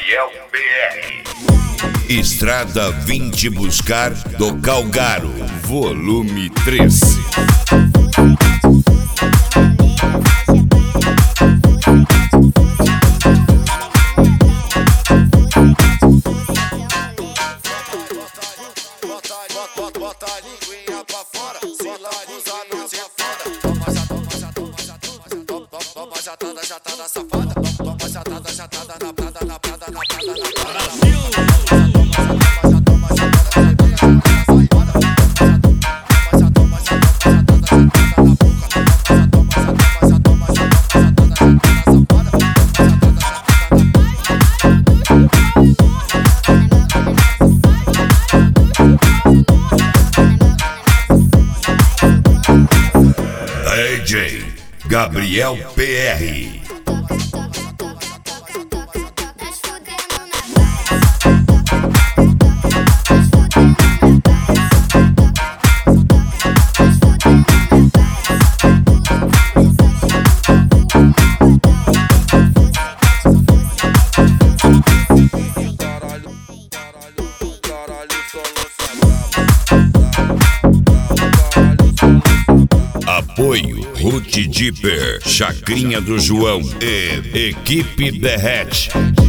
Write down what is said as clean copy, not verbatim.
Gabriel PR. Estrada 20 Buscar do Calgaro, volume 13. Bota a linguinha pra fora, se laguzar não se foda. Toma jatada safada. Toma jatada na prada, na prada. DJ Gabriel PR. Apoio Ruth Dipper, Chacrinha do João e Equipe Derrete.